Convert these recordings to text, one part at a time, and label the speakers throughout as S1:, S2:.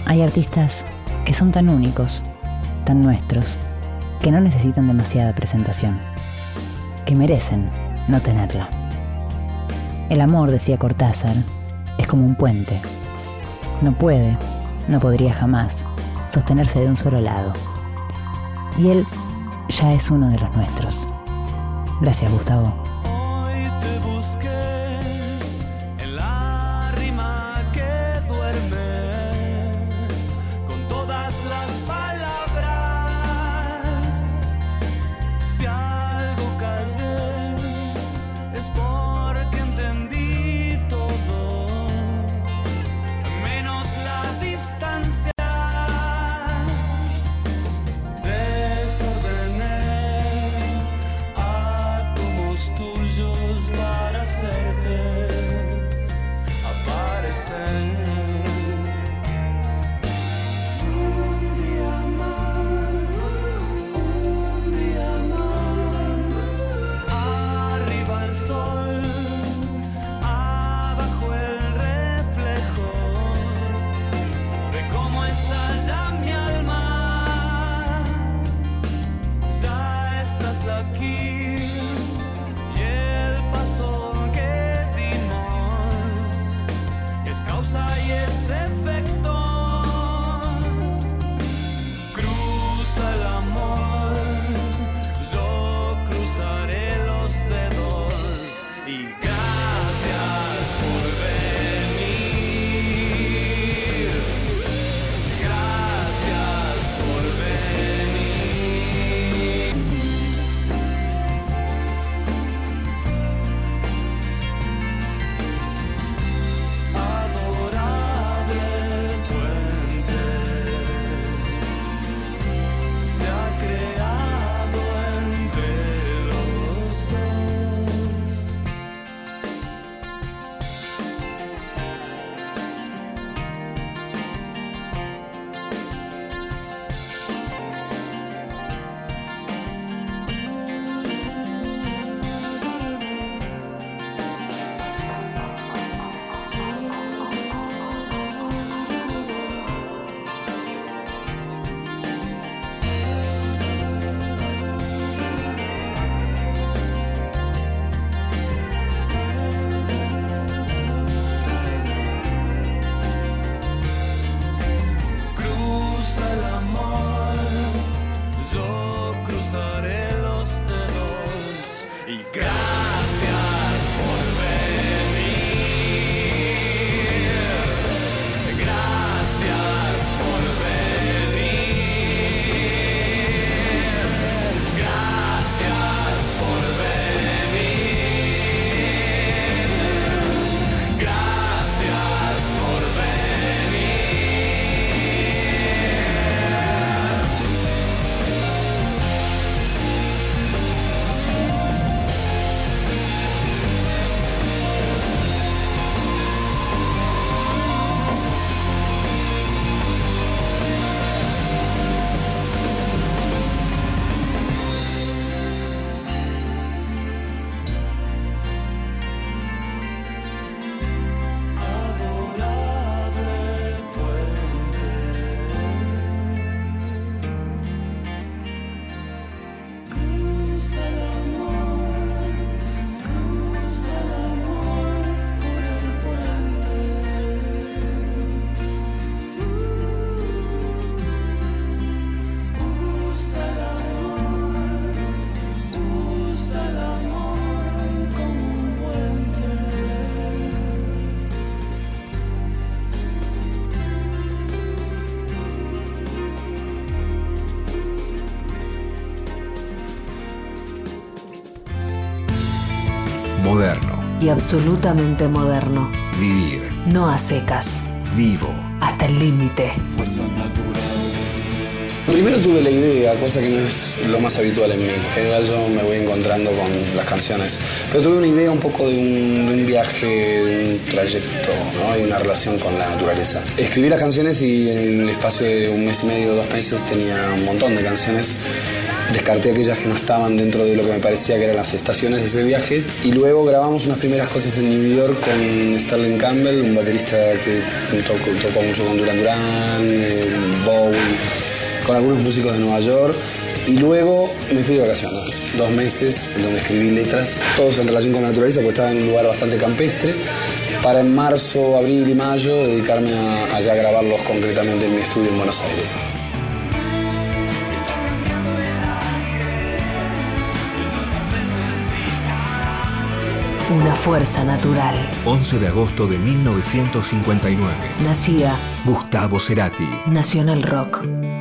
S1: Hay artistas que son tan únicos, tan nuestros, que no necesitan demasiada presentación, que merecen no tenerla. El amor, decía Cortázar, es como un puente. No puede, no podría jamás sostenerse de un solo lado. Y él ya es uno de los nuestros. Gracias, Gustavo.
S2: Hoy te busqué en la rima que duerme con todas las palabras. Si algo callé es porque entendí todo, menos la distancia. Tuyos para hacerte aparecer. Un día más, arriba el sol, abajo el reflejo de cómo está ya mi alma. Ya estás aquí. Causa y ese efecto. Cruza el amor, yo cruzaré los dedos. Y gracias por venir. Gracias por
S3: Moderno.
S4: Y absolutamente moderno.
S3: Vivir.
S4: No a secas.
S3: Vivo.
S4: Hasta el límite.
S2: fuerza natural.
S5: Primero tuve la idea, cosa que no es lo más habitual en mí. En general yo me voy encontrando con las canciones. Pero tuve una idea un poco de un viaje, de un trayecto, ¿no? Y una relación con la naturaleza. Escribí las canciones y en el espacio de un mes y medio, 2 meses, tenía un montón de canciones. descarté aquellas que no estaban dentro de lo que me parecía que eran las estaciones de ese viaje. Y luego grabamos unas primeras cosas en New York con Sterling Campbell, un baterista que tocó mucho con Duran Duran, Bowie, con algunos músicos de Nueva York. Y luego me fui de vacaciones, 2 meses, en donde escribí letras, todos en relación con la naturaleza, porque estaba en un lugar bastante campestre, para en marzo, abril y mayo dedicarme a ya grabarlos concretamente en mi estudio en Buenos Aires.
S4: Una fuerza natural.
S3: 11 de agosto de 1959.
S4: Nacía
S3: Gustavo Cerati.
S4: Nacional Rock.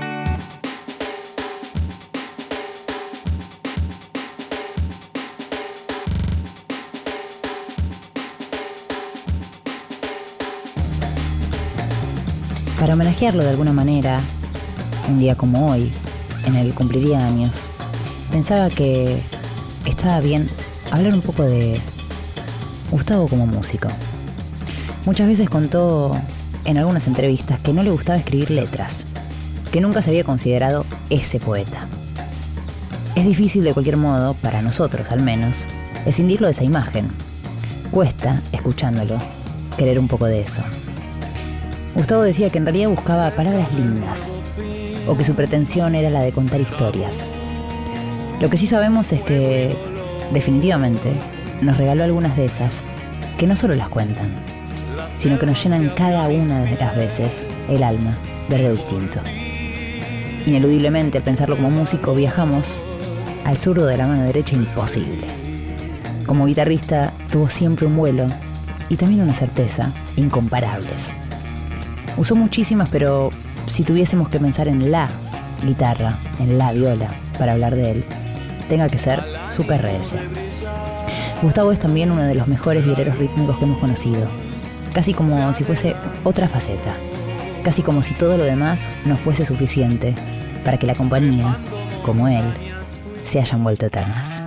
S1: Para homenajearlo de alguna manera, un día como hoy, en el que cumpliría años, pensaba que estaba bien hablar un poco de Gustavo como músico. Muchas veces contó en algunas entrevistas que no le gustaba escribir letras, que nunca se había considerado ese poeta. Es difícil de cualquier modo, para nosotros al menos, escindirlo de esa imagen. Cuesta, escuchándolo, querer un poco de eso. Gustavo decía que en realidad buscaba palabras lindas, o que su pretensión era la de contar historias. Lo que sí sabemos es que, definitivamente, nos regaló algunas de esas, que no solo las cuentan, sino que nos llenan cada una de las veces el alma de algo distinto. Ineludiblemente, al pensarlo como músico, viajamos al zurdo de la mano derecha imposible. Como guitarrista, tuvo siempre un vuelo y también una certeza incomparables. Usó muchísimas, pero si tuviésemos que pensar en la guitarra, en la viola, para hablar de él, tenga que ser su PRS. Gustavo es también uno de los mejores violeros rítmicos que hemos conocido, casi como si fuese otra faceta, casi como si todo lo demás no fuese suficiente para que la compañía, como él, se hayan vuelto eternas.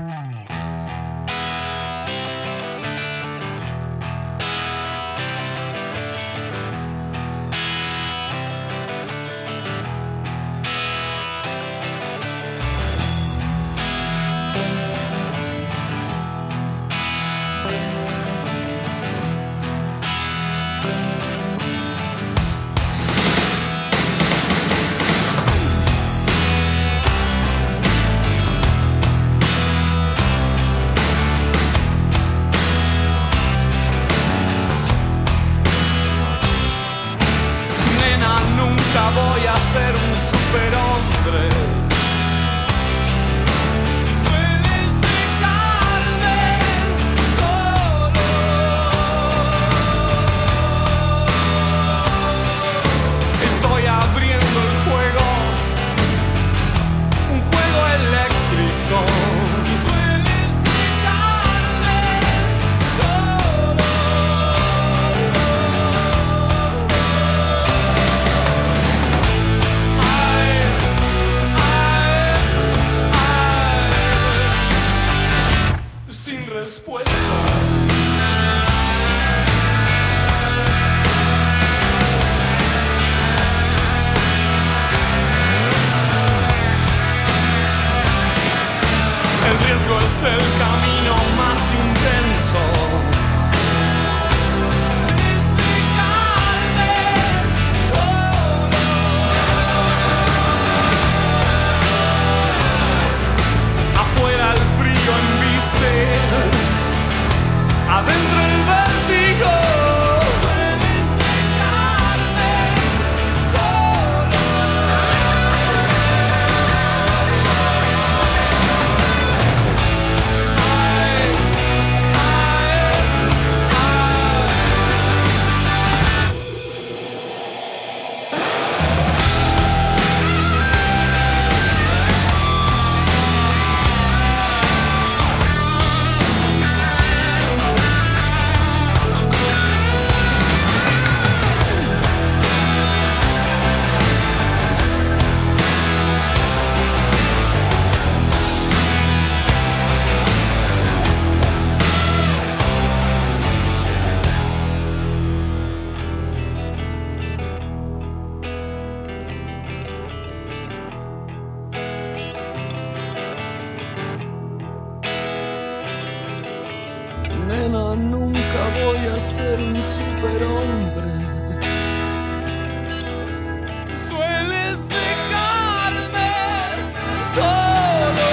S2: nunca voy a ser un superhombre. Sueles dejarme solo.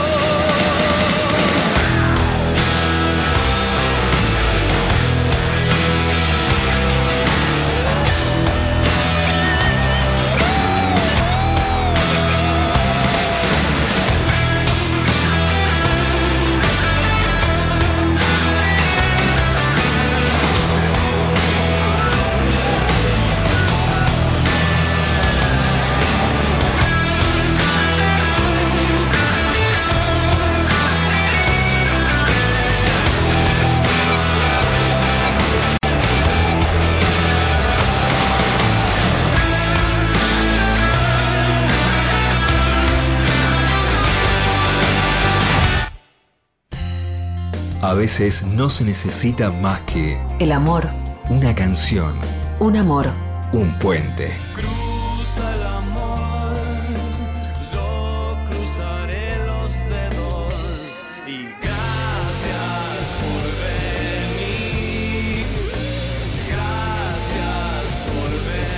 S3: A veces no se necesita más que
S4: El amor,
S3: una canción,
S4: un amor.
S3: un puente.
S2: Cruza el amor, yo cruzaré los dedos y gracias por venir, gracias por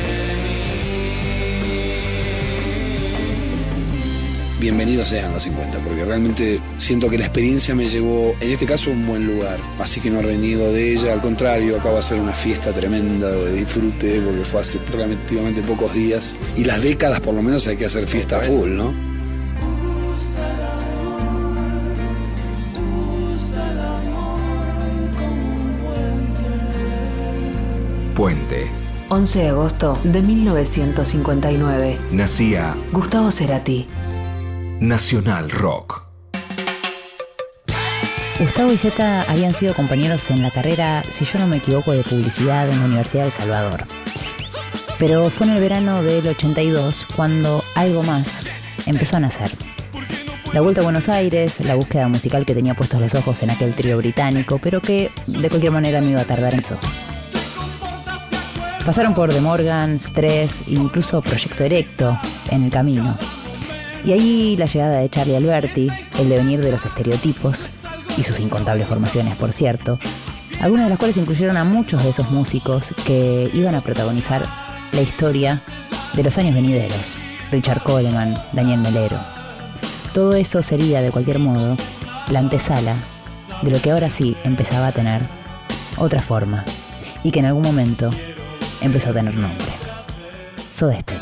S2: venir.
S5: Bienvenidos sean los 50, porque realmente siento que la experiencia me llevó, en este caso, a un buen lugar. Así que no reniego de ella, al contrario, acabo de hacer una fiesta tremenda de disfrute, porque fue hace relativamente pocos días. Y las décadas, por lo menos, hay que hacer fiesta full, ¿no?
S2: Usa el amor como un puente.
S3: Puente.
S4: 11 de agosto de 1959.
S3: Nacía
S4: Gustavo Cerati.
S3: Nacional Rock.
S1: Gustavo y Zeta habían sido compañeros en la carrera, si yo no me equivoco, de publicidad en la Universidad de El Salvador. Pero fue en el verano del 82 cuando algo más empezó a nacer. La vuelta a Buenos Aires, la búsqueda musical que tenía puestos los ojos en aquel trío británico, pero que de cualquier manera no iba a tardar en eso. Pasaron por The Morgan, Stress e incluso Proyecto Erecto en el camino. Y allí la llegada de Charlie Alberti, el devenir de los estereotipos y sus incontables formaciones, por cierto, algunas de las cuales incluyeron a muchos de esos músicos que iban a protagonizar la historia de los años venideros: Richard Coleman, Daniel Melero. Todo eso sería, de cualquier modo, la antesala de lo que ahora sí empezaba a tener otra forma y que en algún momento empezó a tener nombre: Soda Stereo.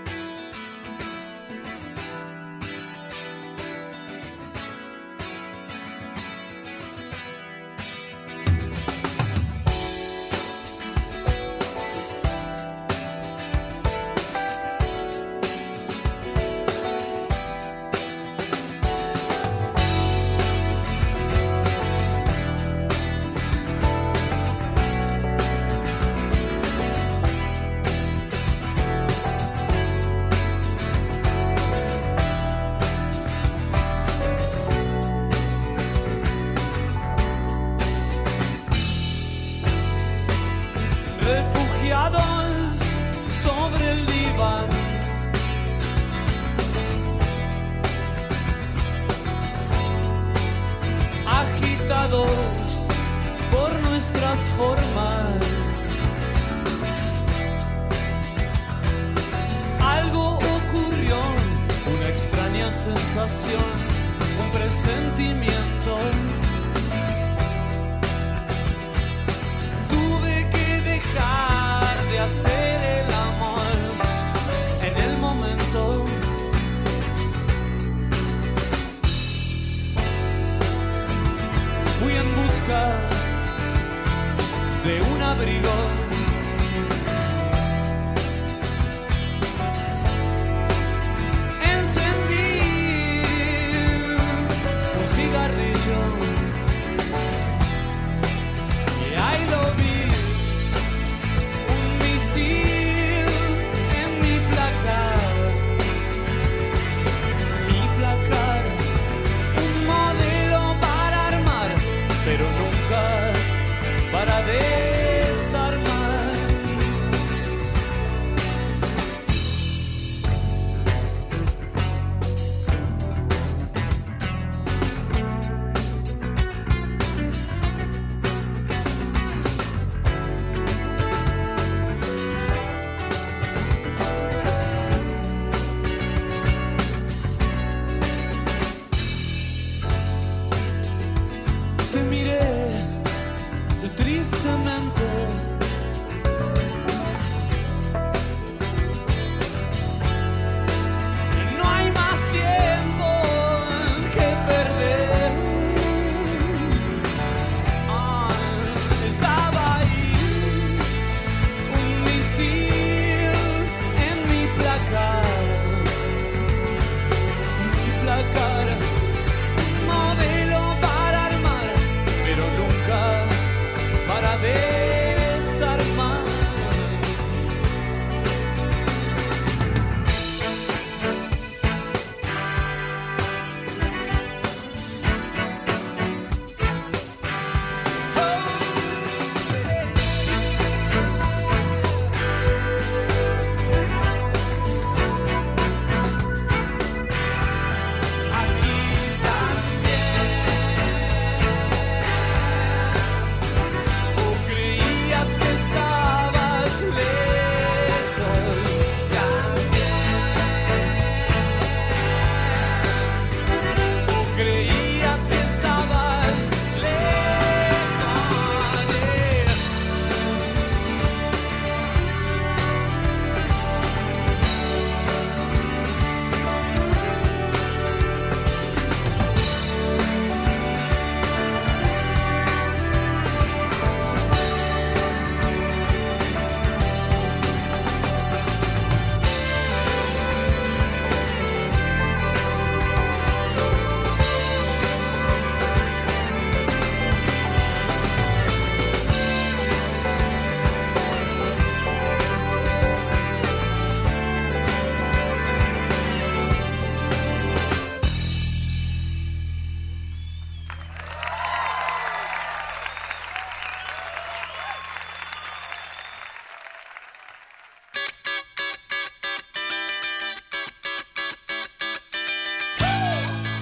S2: Refugiados sobre el diván, agitados por nuestras formas. Algo ocurrió, una extraña sensación, un presentimiento. De hacer el amor en el momento. Fui en busca de un abrigo. Encendí un cigarrillo y ahí lo vi. Pero nunca para desarmar.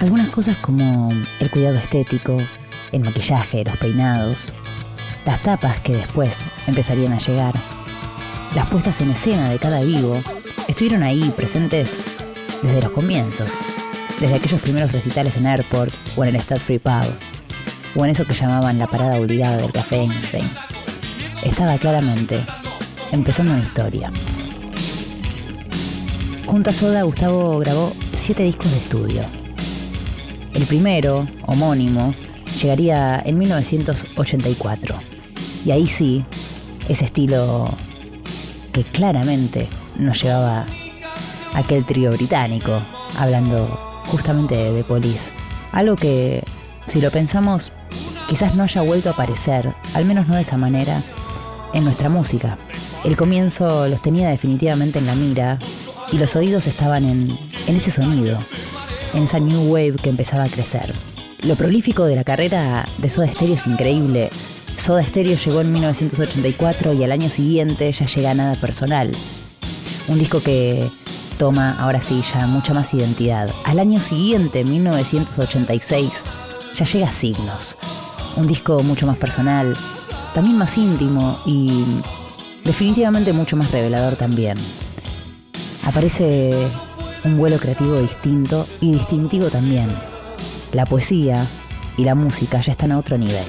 S1: Algunas cosas como el cuidado estético, el maquillaje, los peinados, las tapas que después empezarían a llegar, las puestas en escena de cada vivo, estuvieron ahí presentes desde los comienzos, desde aquellos primeros recitales en Airport o en el Stade Free Pub, o en eso que llamaban la parada obligada del Café Einstein. Estaba claramente empezando una historia. Junto a Soda, Gustavo grabó 7 discos de estudio. El primero, homónimo, llegaría en 1984. Y ahí sí, ese estilo que claramente nos llevaba a aquel trío británico, hablando justamente de The Police. Algo que, si lo pensamos, quizás no haya vuelto a aparecer, al menos no de esa manera, en nuestra música. El comienzo los tenía definitivamente en la mira y los oídos estaban en ese sonido, en esa new wave que empezaba a crecer. Lo prolífico de la carrera de Soda Stereo es increíble. Soda Stereo llegó en 1984 y al año siguiente ya llega Nada Personal. Un disco que toma, ahora sí, ya mucha más identidad. Al año siguiente, 1986, ya llega Signos. Un disco mucho más personal, también más íntimo y definitivamente mucho más revelador también. Aparece un vuelo creativo distinto y distintivo también. La poesía y la música ya están a otro nivel.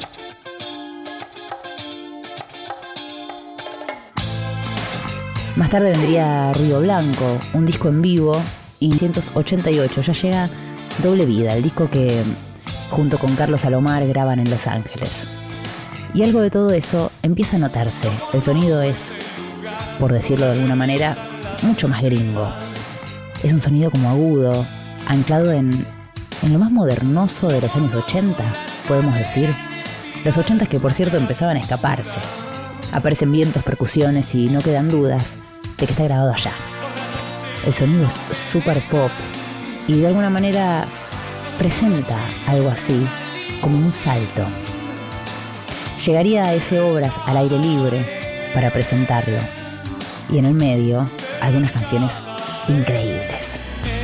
S1: Más tarde vendría Ruido Blanco, un disco en vivo, y en 1988 ya llega Doble Vida, el disco que junto con Carlos Alomar graban en Los Ángeles. Y algo de todo eso empieza a notarse. El sonido es, por decirlo de alguna manera, mucho más gringo. Es un sonido como agudo, anclado en lo más modernoso de los años 80, podemos decir. Los 80 que por cierto empezaban a escaparse. Aparecen vientos, percusiones y no quedan dudas de que está grabado allá. El sonido es super pop y de alguna manera presenta algo así, como un salto. Llegaría a ese Obras al aire libre para presentarlo. Y en el medio, algunas canciones increíbles.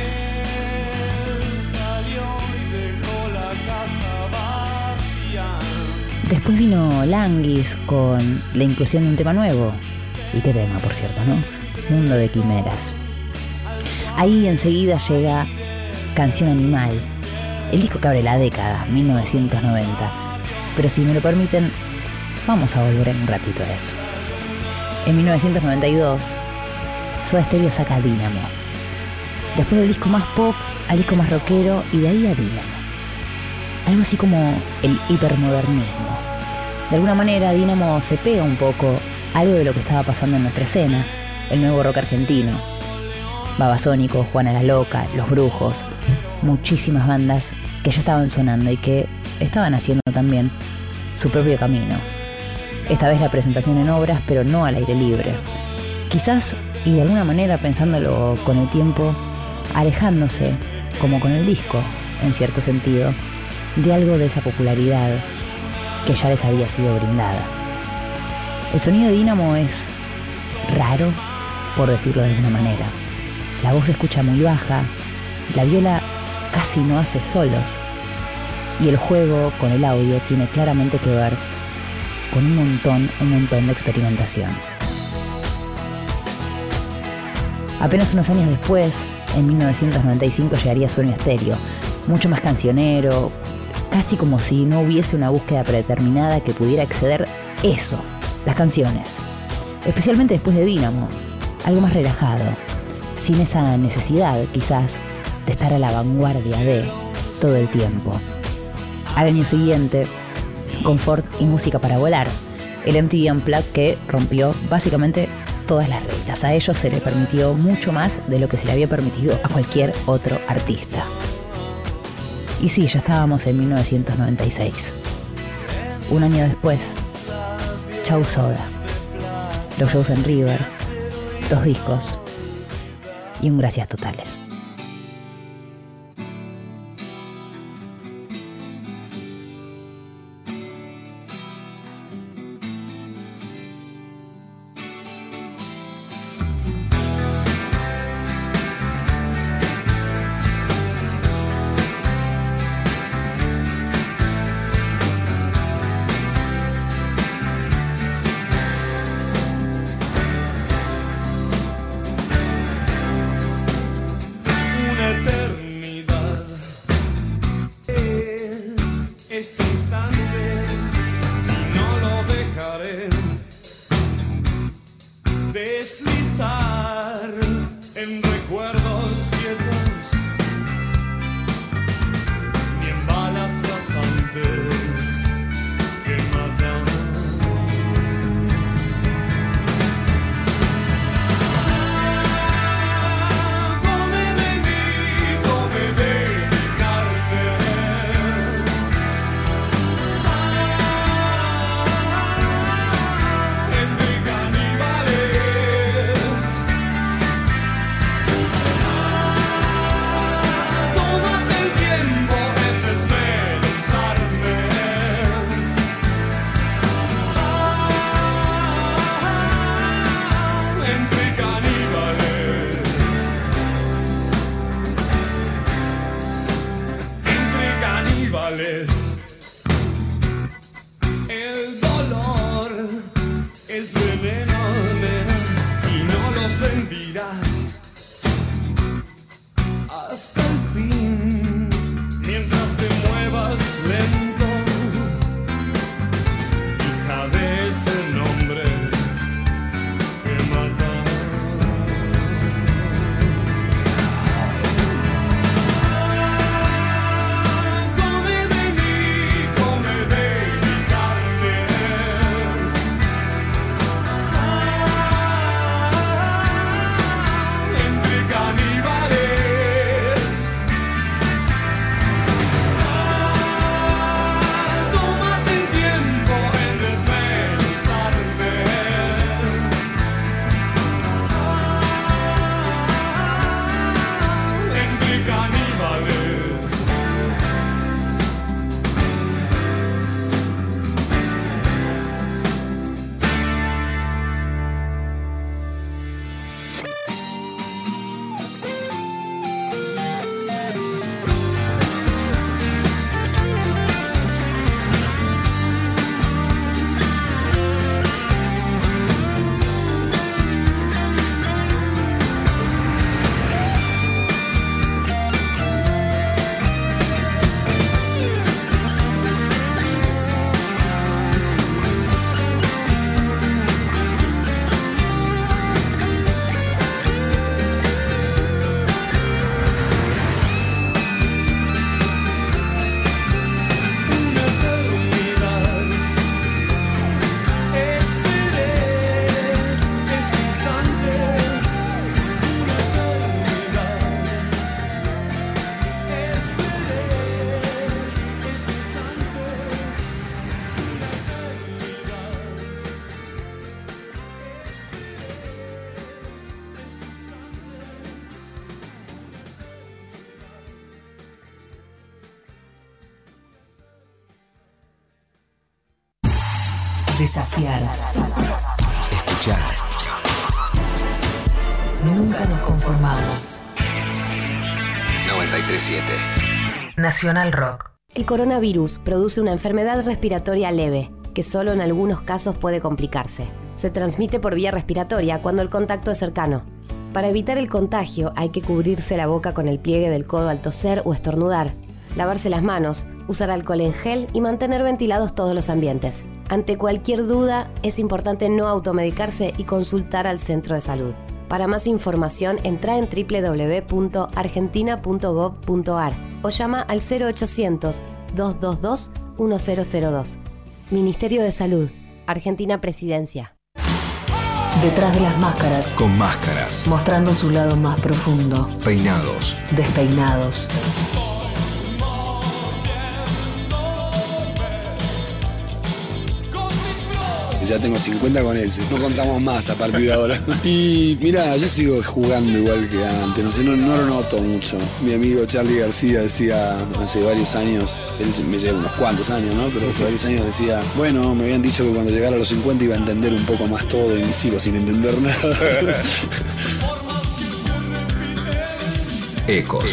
S1: Después vino Languis con la inclusión de un tema nuevo. ¿Y qué tema, por cierto, no? Mundo de Quimeras. Ahí enseguida llega Canción Animal, el disco que abre la década, 1990. Pero si me lo permiten, vamos a volver en un ratito a eso. En 1992, Soda Stereo saca Dínamo. Después del disco más pop al disco más rockero y de ahí a Dínamo. Algo así como el hipermodernismo. De alguna manera Dínamo se pega un poco a algo de lo que estaba pasando en nuestra escena, el nuevo rock argentino. Babasónicos, Juana la Loca, Los Brujos, muchísimas bandas que ya estaban sonando y que estaban haciendo también su propio camino. Esta vez la presentación en Obras, pero no al aire libre. Quizás, y de alguna manera pensándolo con el tiempo, alejándose, como con el disco, en cierto sentido, de algo de esa popularidad que ya les había sido brindada. El sonido de Dínamo es raro, por decirlo de alguna manera. La voz se escucha muy baja, la viola casi no hace solos, y el juego con el audio tiene claramente que ver con un montón de experimentación. Apenas unos años después, en 1995, llegaría Sueño Estéreo, mucho más cancionero, casi como si no hubiese una búsqueda predeterminada que pudiera exceder eso, las canciones. Especialmente después de Dínamo, algo más relajado, sin esa necesidad, quizás, de estar a la vanguardia de todo el tiempo. Al año siguiente, Confort y Música para Volar, el MTV Unplugged que rompió básicamente todas las reglas. A ellos se les permitió mucho más de lo que se le había permitido a cualquier otro artista. Y sí, ya estábamos en 1996. Un año después, Chau Soda, los shows en River, 2 discos y un Gracias Totales.
S2: pensar en recuerdos quietos, ni en balas rasantes que matan. Come de mí, come de mi carne. Entre caníbales. Tómate el tiempo en desmenuzarme. Entre caníbales. Entre caníbales. El dolor es veneno, nena, y no lo sentirás hasta el fin, mientras te muevas lento. Hija de ese nombre que mata. Come de mí, come de mi carne. Entre caníbales. Tómate el tiempo en desmenuzarme. Entre caníbales. Una eternidad. Esperé este instante. Una eternidad. Esperé este instante. Una
S4: Desafiar.
S3: Escuchar.
S4: Nunca nos conformamos.
S3: 93.7.
S4: Nacional Rock.
S6: El coronavirus produce una enfermedad respiratoria leve, que solo en algunos casos puede complicarse. Se transmite por vía respiratoria cuando el contacto es cercano. Para evitar el contagio hay que cubrirse la boca con el pliegue del codo al toser o estornudar, lavarse las manos, usar alcohol en gel y mantener ventilados todos los ambientes. Ante cualquier duda, es importante no automedicarse y consultar al centro de salud. Para más información, entra en www.argentina.gov.ar o llama al 0800-222-1002. Ministerio de Salud, Argentina Presidencia.
S4: Detrás de las máscaras,
S3: Con máscaras,
S4: mostrando su lado más profundo,
S3: peinados,
S4: despeinados.
S5: Ya tengo 50 con ese. No contamos más a partir de ahora. Y mira, yo sigo jugando igual que antes. No sé, no lo noto mucho. Mi amigo Charlie García decía hace varios años, él me lleva unos cuantos años, ¿no? Pero hace varios años decía, bueno, me habían dicho que cuando llegara a los 50 iba a entender un poco más todo y me sigo sin entender nada.
S3: ecos.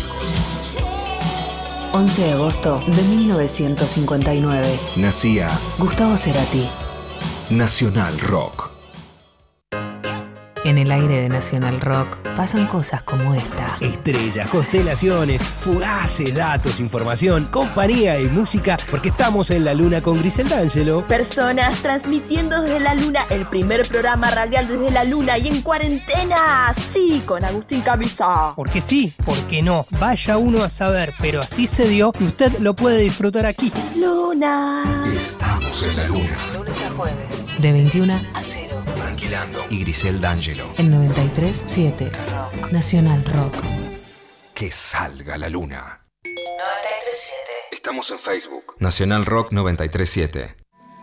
S4: 11 de agosto de 1959.
S3: Nacía
S4: Gustavo Cerati.
S3: Nacional Rock.
S4: En el aire de Nacional Rock pasan cosas como esta.
S7: Estrellas, constelaciones, fugaces datos, información, compañía y música, porque estamos en la luna con Grisel D'Angelo.
S8: Personas transmitiendo desde la luna, el primer programa radial desde la luna y en cuarentena, sí, con Agustín Camisa.
S9: Porque sí, porque no, vaya uno a saber, pero así se dio y usted lo puede disfrutar aquí.
S8: Luna.
S3: Estamos en la luna.
S4: Lunes a jueves, de 21 a 0.
S3: Franquilando y Grisel D'Angelo.
S4: En 93.7 Rock. Nacional Rock.
S3: Que salga la luna.
S4: 93.7.
S3: Estamos en Facebook. Nacional Rock 93.7.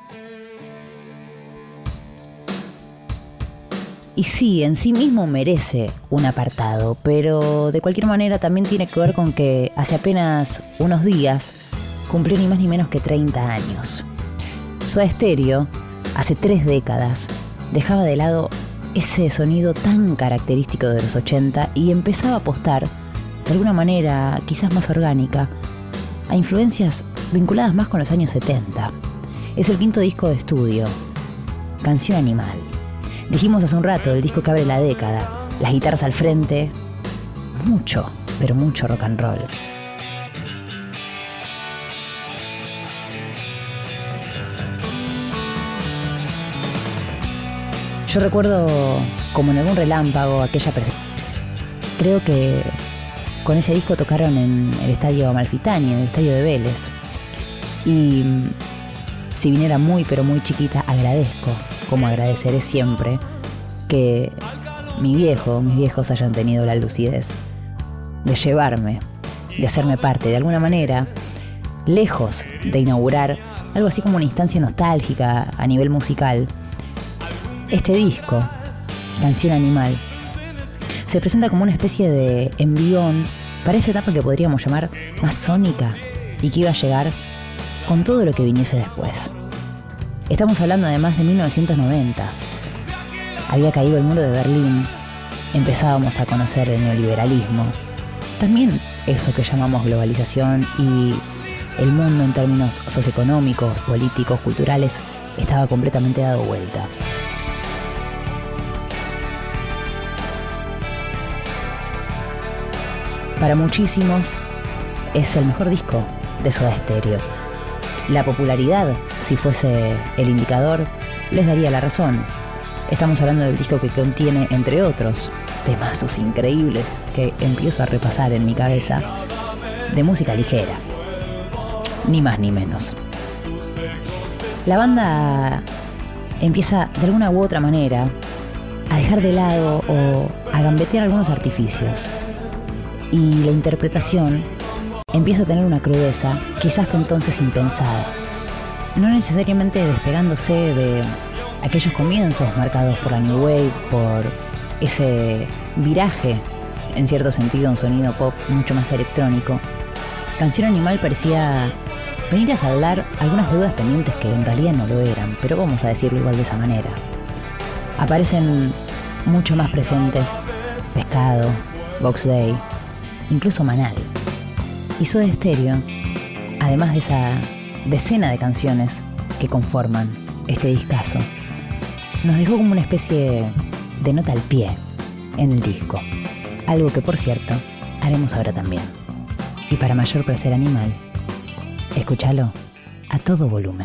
S1: Y sí, en sí mismo merece un apartado, pero de cualquier manera también tiene que ver con que hace apenas unos días cumplió ni más ni menos que 30 años. Soda Stereo, hace 3 décadas, dejaba de lado ese sonido tan característico de los 80 y empezaba a apostar, de alguna manera quizás más orgánica, a influencias vinculadas más con los años 70. Es el 5º disco de estudio, Canción Animal. Dijimos hace un rato, el disco que abre la década, las guitarras al frente, mucho, pero mucho rock and roll. Yo recuerdo como en algún relámpago aquella presentación. Creo que con ese disco tocaron en el Estadio Amalfitani, en el Estadio de Vélez. Y si bien era muy pero muy chiquita, agradezco, como agradeceré siempre, que mis viejos hayan tenido la lucidez de llevarme, de hacerme parte de alguna manera, lejos de inaugurar algo así como una instancia nostálgica a nivel musical. Este disco, Canción Animal, se presenta como una especie de envión para esa etapa que podríamos llamar más sónica y que iba a llegar con todo lo que viniese después. Estamos hablando además de 1990. Había caído el muro de Berlín, empezábamos a conocer el neoliberalismo, también eso que llamamos globalización, y el mundo en términos socioeconómicos, políticos, culturales, estaba completamente dado vuelta. Para muchísimos es el mejor disco de Soda Stereo. La popularidad, si fuese el indicador, les daría la razón. Estamos hablando del disco que contiene, entre otros, temazos increíbles que empiezo a repasar en mi cabeza, de música ligera. Ni más ni menos. La banda empieza de alguna u otra manera a dejar de lado o a gambetear algunos artificios. Y la interpretación empieza a tener una crudeza quizás hasta entonces impensada. No necesariamente despegándose de aquellos comienzos marcados por la New Wave, por ese viraje, en cierto sentido, un sonido pop mucho más electrónico. Canción Animal parecía venir a saldar algunas deudas pendientes que en realidad no lo eran, pero vamos a decirlo igual de esa manera. Aparecen mucho más presentes Pescado, Box Day, incluso Manal. Y Soda Stereo, además de esa decena de canciones que conforman este discazo, nos dejó como una especie de nota al pie en el disco. Algo que, por cierto, haremos ahora también. Y para mayor placer animal, escúchalo a todo volumen.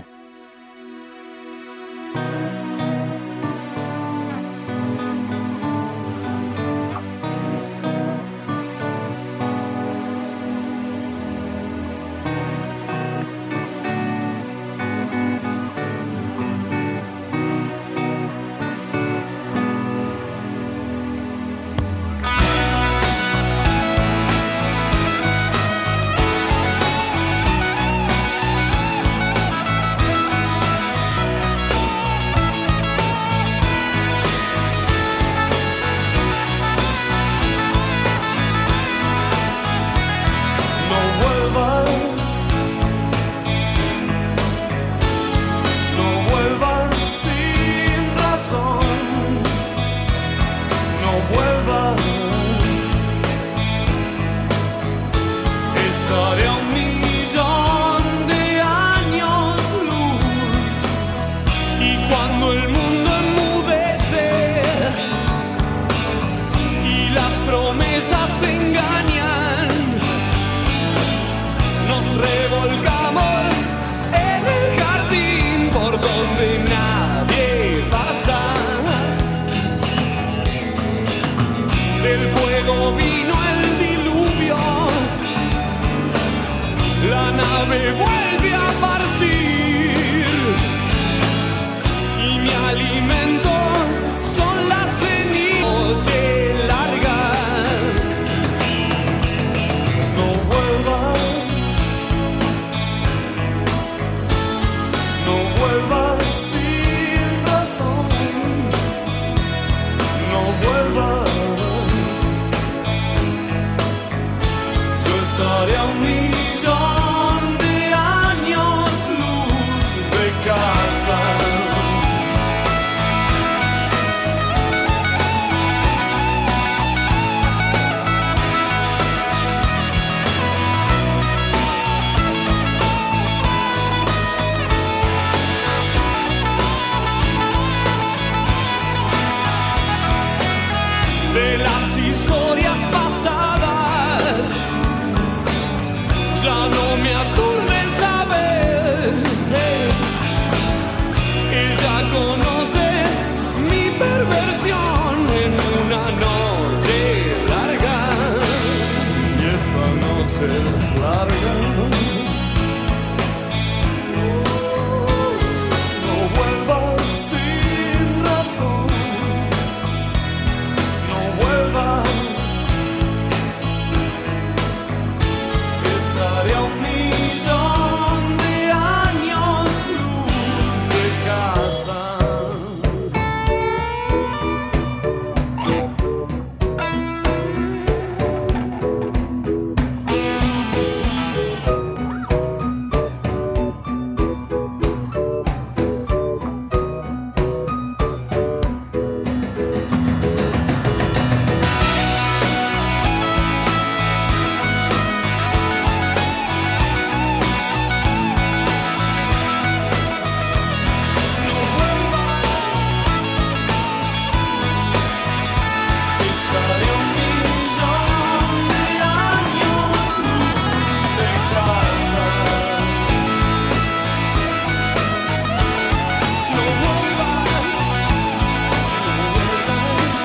S2: vuelvas, yo estaré a 1.000.000 de años luz de casa. De las historias pasadas ya no me aturde saber. Ella conoce mi perversión en una noche larga, y esta noche es larga. No vuelvas sin razón, no vuelvas. Estaré a 1.000.000 de años luz de casa. Estaré a 1.000.000 de años luz de casa. No vuelvas, no vuelvas.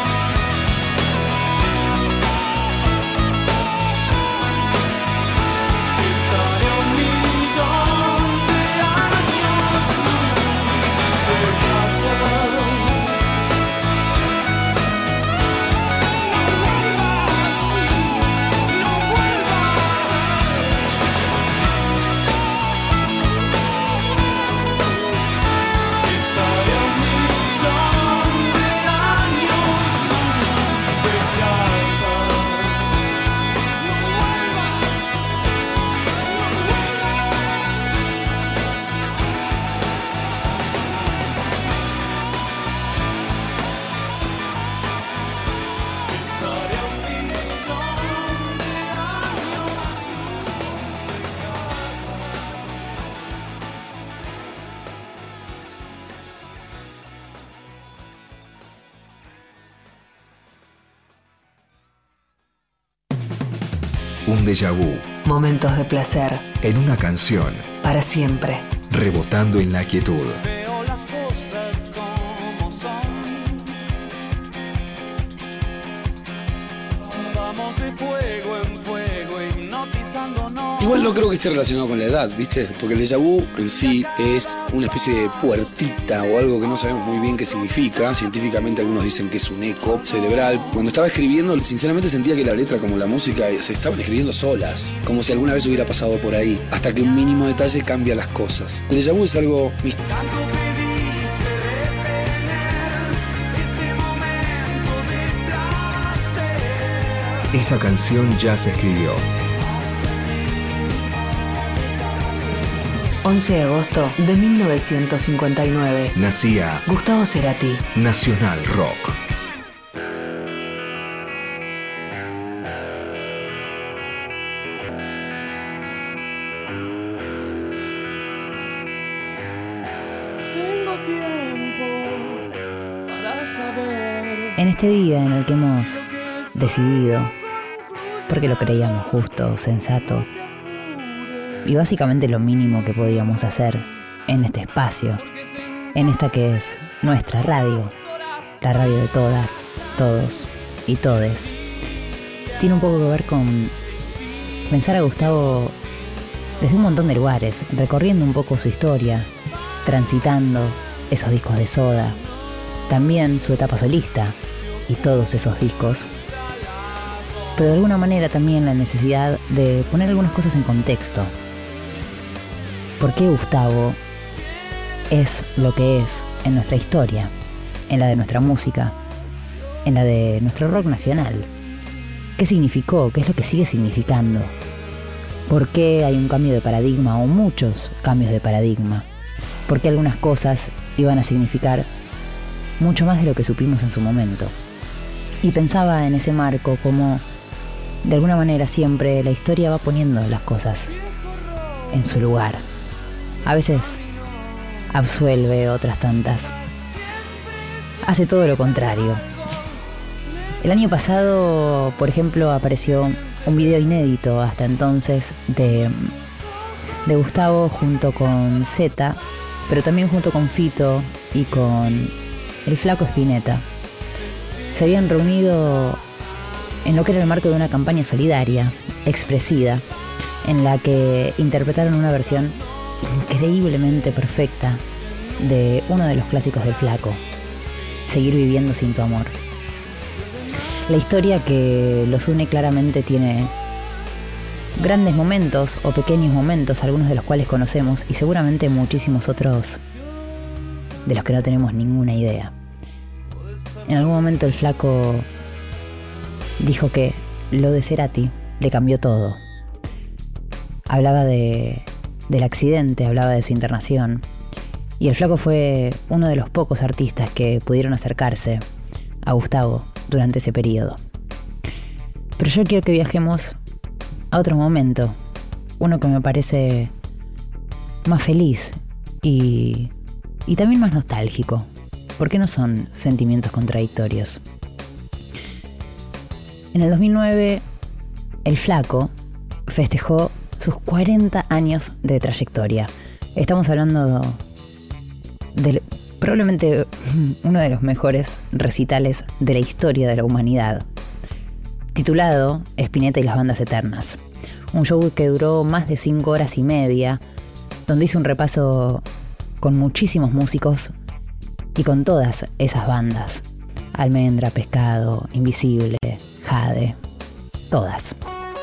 S2: Estaré a 1.000.000 de años luz de casa. No vuelvas, estaré a 1.000.000 de años luz de casa. No vuelvas, estaré a 1.000.000 de años luz de casa.
S3: Un déjà vu
S4: Momentos de placer.
S3: en una canción,
S4: Para siempre.
S3: rebotando en la quietud.
S2: Veo las cosas como son. Vamos de fuego en fuego, hipnotizándonos.
S5: Igual no creo que esté relacionado con la edad, ¿viste? Porque el déjà vu en sí es una especie de puertita o algo que no sabemos muy bien qué significa. Científicamente algunos dicen que es un eco cerebral. Cuando estaba escribiendo, sinceramente sentía que la letra como la música se estaban escribiendo solas, como si alguna vez hubiera pasado por ahí, hasta que un mínimo detalle cambia las cosas. El déjà vu es algo místico.
S2: Tanto pediste retener ese momento de placer.
S3: Esta canción ya se escribió.
S4: 11 de agosto de 1959.
S3: Nacía
S4: Gustavo Cerati.
S3: Nacional Rock.
S2: Tengo tiempo para saber.
S1: En este día en el que hemos decidido, porque lo creíamos justo, sensato, y básicamente lo mínimo que podíamos hacer en este espacio, en esta que es nuestra radio, la radio de todas, todos y todes, tiene un poco que ver con pensar a Gustavo desde un montón de lugares, recorriendo un poco su historia, transitando esos discos de Soda, también su etapa solista y todos esos discos, pero de alguna manera también la necesidad de poner algunas cosas en contexto. ¿Por qué Gustavo es lo que es en nuestra historia, en la de nuestra música? en la de nuestro rock nacional. ¿Qué significó? ¿Qué es lo que sigue significando? ¿Por qué hay un cambio de paradigma o muchos cambios de paradigma? ¿Por qué algunas cosas iban a significar mucho más de lo que supimos en su momento? Y pensaba en ese marco como, de alguna manera, siempre la historia va poniendo las cosas en su lugar. A veces absuelve, otras tantas hace todo lo contrario. El año pasado, por ejemplo, apareció un video inédito hasta entonces de Gustavo junto con Zeta, pero también junto con Fito y con el Flaco Spinetta. Se habían reunido en lo que era el marco de una campaña solidaria, Expresida, en la que interpretaron una versión increíblemente perfecta de uno de los clásicos del Flaco, Seguir viviendo sin tu amor. La historia que los une claramente tiene grandes momentos o pequeños momentos, algunos de los cuales conocemos y seguramente muchísimos otros de los que no tenemos ninguna idea. En algún momento el Flaco dijo que lo de Cerati le cambió todo. Hablaba del accidente, hablaba de su internación, y el Flaco fue uno de los pocos artistas que pudieron acercarse a Gustavo durante ese periodo. Pero yo quiero que viajemos a otro momento, uno que me parece más feliz y también más nostálgico, porque no son sentimientos contradictorios. En el 2009, el Flaco festejó sus 40 años de trayectoria. Estamos hablando de probablemente uno de los mejores recitales de la historia de la humanidad, titulado Spinetta y las bandas eternas. Un show que duró más de 5 horas y media, donde hizo un repaso con muchísimos músicos y con todas esas bandas: Almendra, Pescado, Invisible, Jade, todas.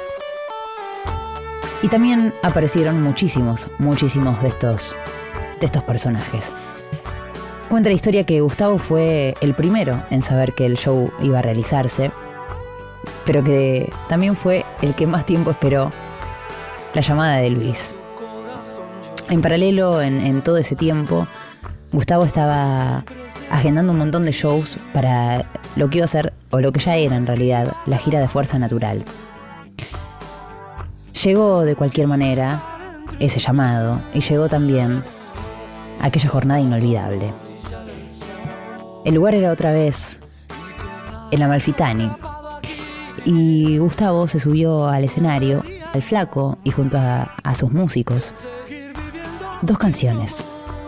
S1: Y también aparecieron muchísimos de estos personajes. Cuenta la historia que Gustavo fue el primero en saber que el show iba a realizarse, pero que también fue el que más tiempo esperó la llamada de Luis. En paralelo, en todo ese tiempo, Gustavo estaba agendando un montón de shows para lo que iba a ser, o lo que ya era en realidad, la gira de Fuerza Natural. Llegó de cualquier manera ese llamado, y llegó también aquella jornada inolvidable. El lugar era otra vez el Amalfitani, y Gustavo se subió al escenario, al Flaco, y junto a sus músicos, 2 canciones.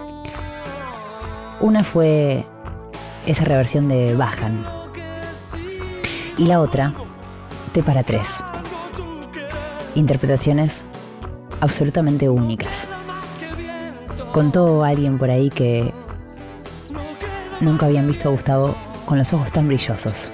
S1: Una fue esa reversión de Bajan, y la otra, T para 3. Interpretaciones absolutamente únicas. Contó alguien por ahí que nunca habían visto a Gustavo con los ojos tan brillosos.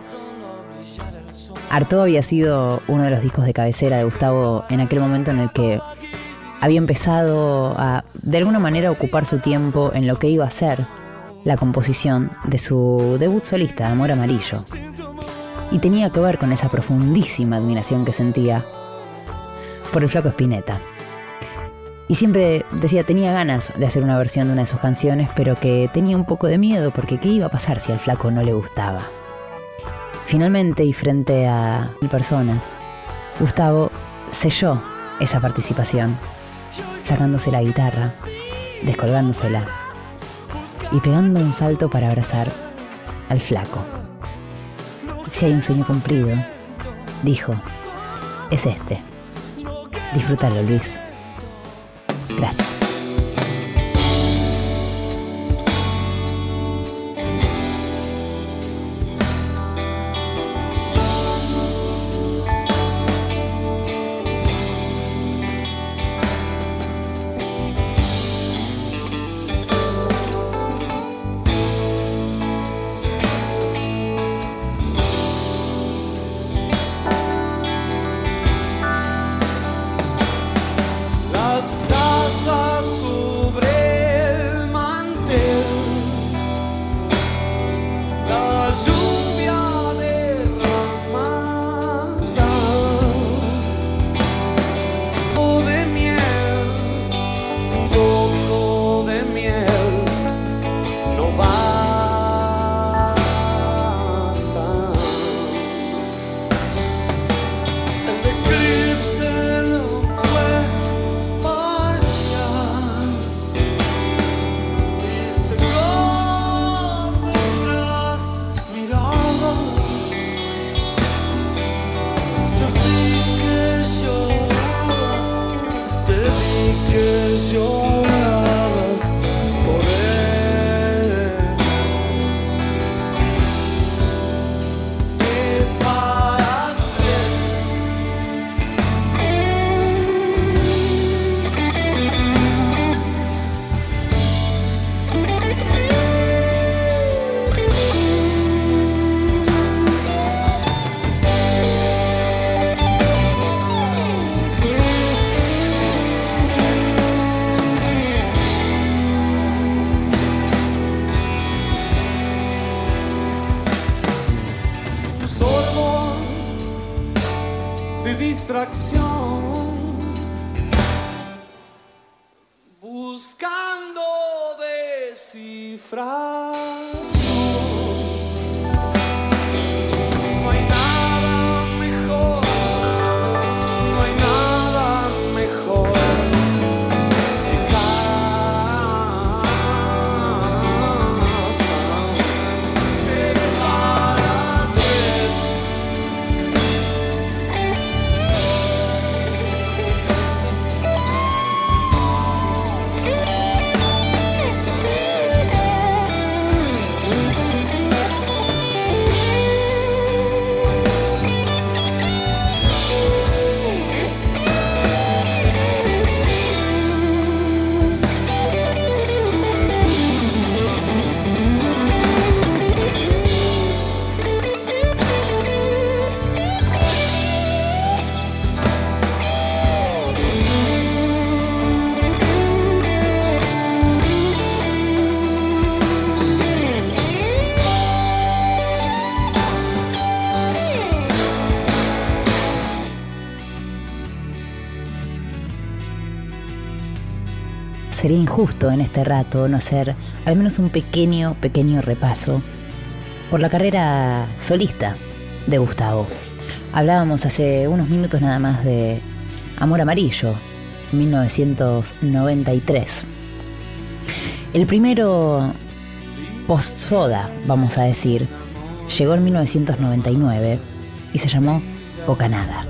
S1: Artaud había sido uno de los discos de cabecera de Gustavo en aquel momento en el que había empezado a, de alguna manera, ocupar su tiempo en lo que iba a ser la composición de su debut solista, Amor Amarillo. Y tenía que ver con esa profundísima admiración que sentía por el Flaco Spinetta. Y siempre decía, tenía ganas de hacer una versión de una de sus canciones, pero que tenía un poco de miedo porque ¿qué iba a pasar si al Flaco no le gustaba? Finalmente, y frente a 1000 personas, Gustavo selló esa participación, sacándose la guitarra, descolgándosela y pegando un salto para abrazar al Flaco. Si hay un sueño cumplido, dijo, es este. Disfrútalo, Luis. Gracias.
S2: Las tazas lloras por él. Y para tres. Sorbo de distracción, buscando descifrar. No hay nada mejor, no hay nada mejor que casa. Para tres.
S1: Sería injusto en este rato no hacer al menos un pequeño repaso por la carrera solista de Gustavo. Hablábamos hace unos minutos nada más de Amor Amarillo, 1993. El primero post-soda, vamos a decir, llegó en 1999 y se llamó Bocanada.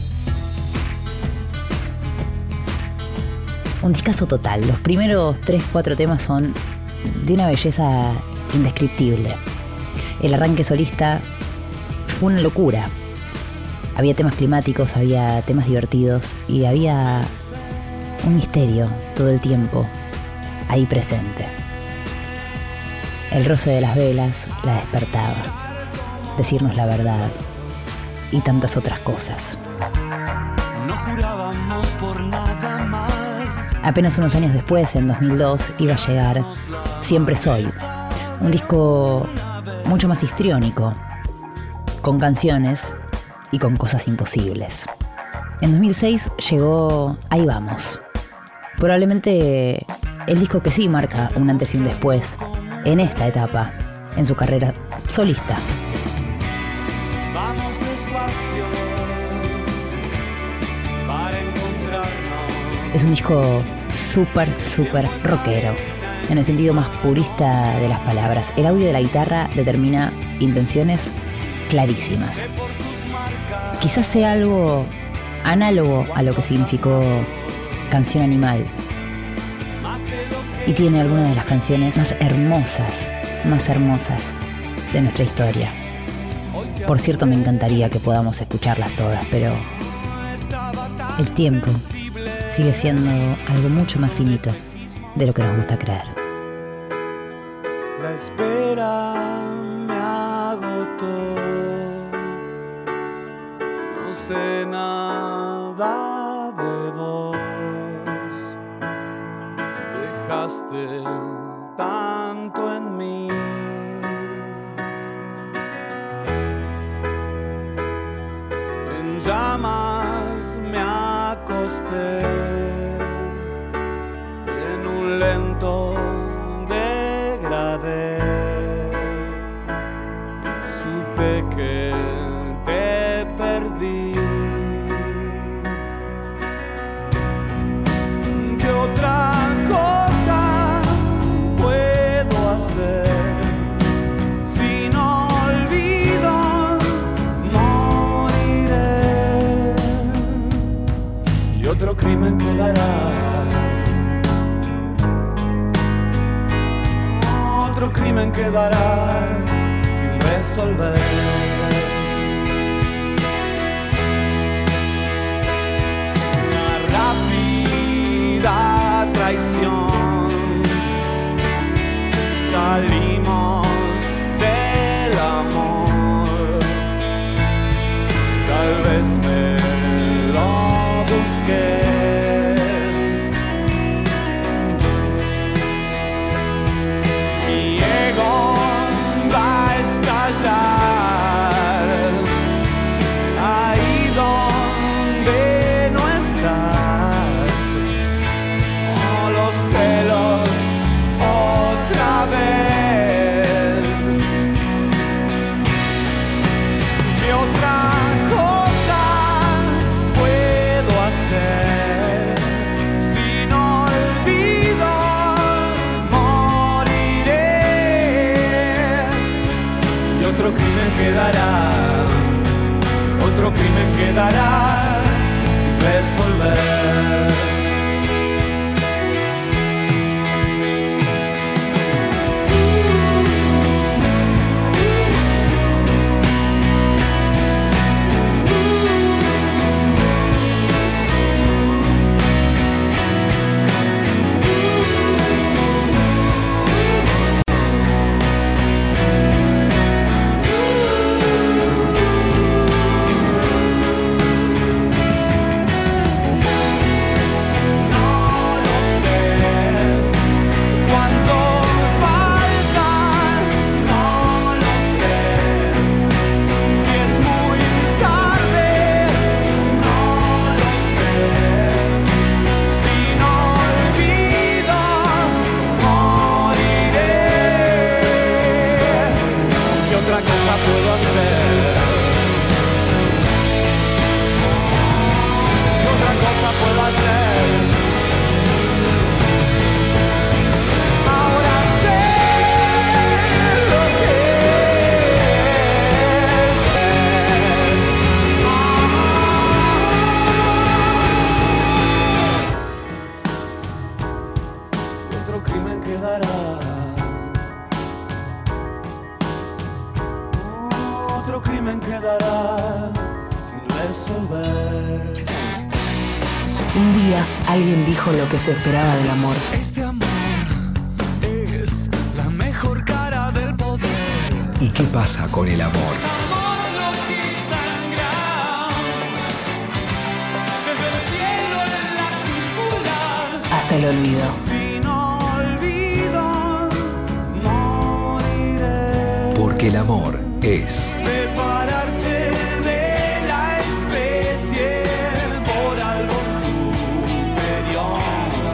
S1: Un discazo total. Los primeros 3-4 temas son de una belleza indescriptible. El arranque solista fue una locura. Había temas climáticos, había temas divertidos y había un misterio todo el tiempo ahí presente. El roce de las velas la despertaba, decirnos la verdad y tantas otras cosas.
S2: No jurábamos por nada más.
S1: Apenas unos años después, en 2002, iba a llegar Siempre Soy, un disco mucho más histriónico, con canciones y con cosas imposibles. En 2006 llegó Ahí Vamos, probablemente el disco que sí marca un antes y un después en esta etapa, en su carrera solista.
S2: Vamos despacio para encontrarnos.
S1: Es un disco súper rockero, en el sentido más purista de las palabras. El audio de la guitarra determina intenciones clarísimas. Quizás sea algo análogo a lo que significó Canción Animal. Y tiene algunas de las canciones más hermosas de nuestra historia. Por cierto, me encantaría que podamos escucharlas todas, pero el tiempo sigue siendo algo mucho más finito de lo que nos gusta creer.
S2: La espera me agotó. No sé nada de vos. Dejaste tanto en mí. En llamas me acosté en un lento degradé. Supe que te perdí. ¿Qué otra cosa puedo hacer? Si no olvido, moriré. Y otro crimen quedará crimen quedará sin resolver. Una rápida traición. Salimos del amor. Tal vez me lo busqué. Ahí donde no estás, oh, los celos otra vez. ¿Qué otra cosa puedo hacer? Si no olvido, moriré y otro crimen quedará. Otro crimen quedará sin resolver. Otro crimen quedará sin resolver.
S4: Un día alguien dijo lo que se esperaba del amor.
S2: Este amor es la mejor cara del poder.
S3: ¿Y qué pasa con el amor?
S2: Amor no que sangra desde el cielo en la cultura.
S4: Hasta el olvido.
S2: Si no olvido, moriré.
S3: Porque el amor es
S2: Separarse de la especie por algo superior.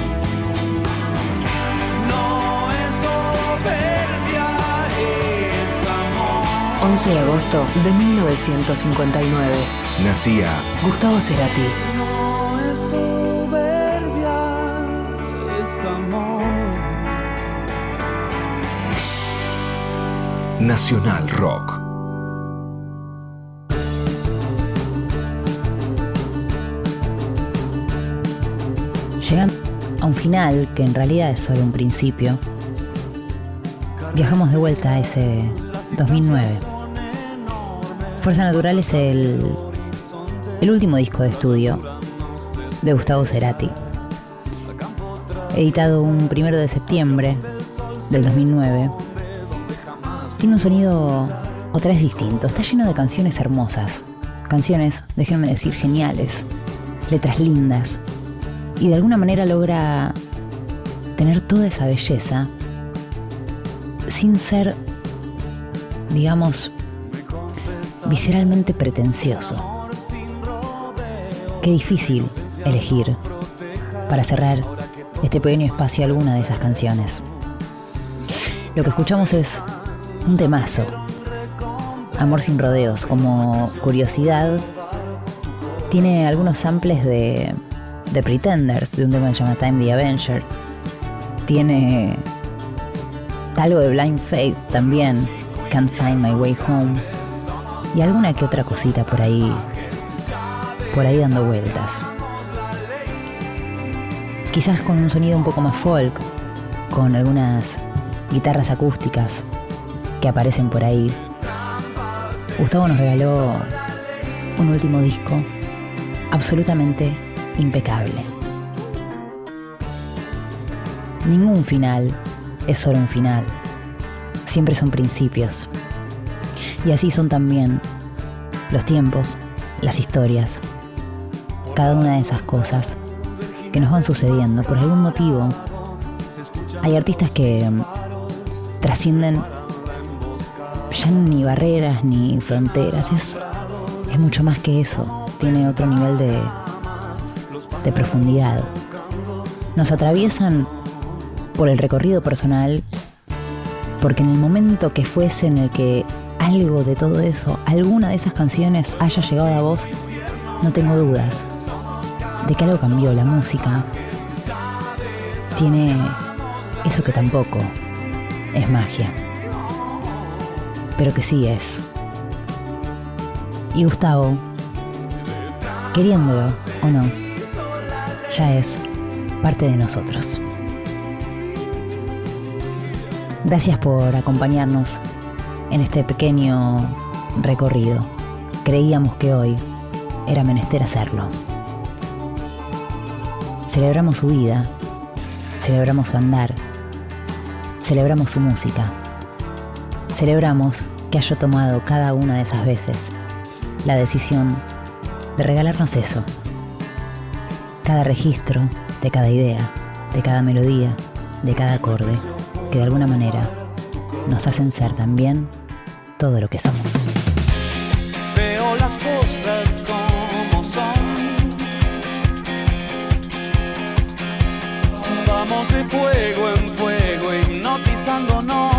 S2: No es soberbia, es amor.
S4: 11 de agosto de 1959.
S3: nacía
S4: Gustavo Cerati.
S2: No es soberbia, es amor.
S3: Nacional Rock.
S1: Llegando a un final que en realidad es solo un principio, viajamos de vuelta a ese 2009. Fuerza Natural es el último disco de estudio de Gustavo Cerati, editado un 1 de septiembre del 2009. Tiene un sonido otra vez distinto, está lleno de canciones hermosas, canciones, déjenme decir, geniales, letras lindas, y de alguna manera logra tener toda esa belleza sin ser, digamos, visceralmente pretencioso. Qué difícil elegir para cerrar este pequeño espacio alguna de esas canciones. Lo que escuchamos es un temazo, Amor sin rodeos. Como curiosidad, tiene algunos samples de Pretenders, de un tema que se llama Time the Avenger. Tiene algo de Blind Faith también, Can't Find My Way Home, y alguna que otra cosita por ahí dando vueltas. Quizás con un sonido un poco más folk, con algunas guitarras acústicas que aparecen por ahí, Gustavo nos regaló un último disco absolutamente impecable. Ningún final es solo un final, siempre son principios. Y así son también los tiempos, las historias, cada una de esas cosas que nos van sucediendo por algún motivo. Hay artistas que trascienden ya ni barreras ni fronteras, es mucho más que eso, tiene otro nivel de profundidad. Nos atraviesan por el recorrido personal, porque en el momento que fuese en el que algo de todo eso, alguna de esas canciones haya llegado a vos, no tengo dudas de que algo cambió. La música tiene eso que tampoco es magia, pero que sí es. Y Gustavo, queriéndolo o no, ya es parte de nosotros. Gracias por acompañarnos en este pequeño recorrido. Creíamos que hoy era menester hacerlo. Celebramos su vida, celebramos su andar, celebramos su música, celebramos que haya tomado cada una de esas veces la decisión de regalarnos eso, cada registro de cada idea, de cada melodía, de cada acorde, que de alguna manera nos hacen ser también todo lo que somos.
S2: Veo las cosas como son. Vamos de fuego en fuego, hipnotizándonos.